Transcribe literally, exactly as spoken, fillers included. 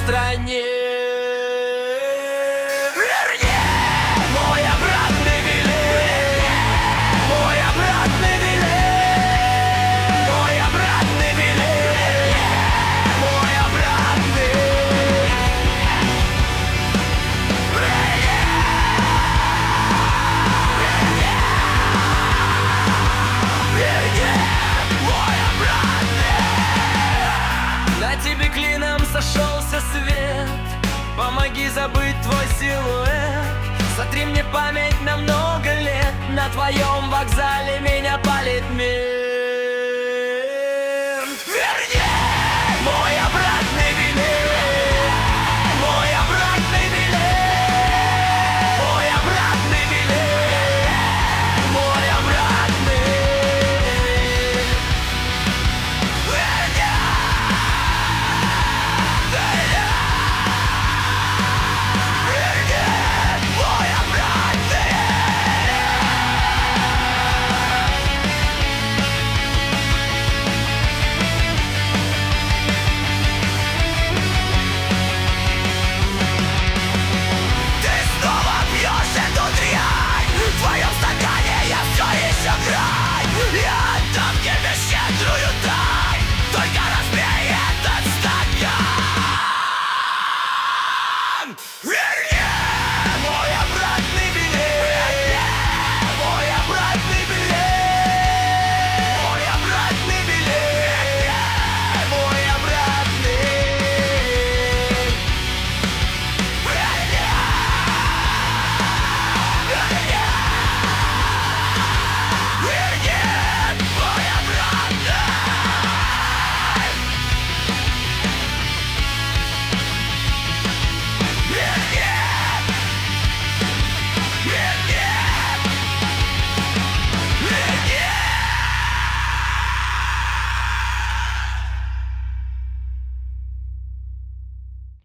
стране. Верни мой обратный билет, мой обратный билет, мой обратный билет, мой обратный. На тебе клином сошелся свет, помоги забыть твой силуэт. Сотри мне память на много лет, на твоем вокзале меня палит мир.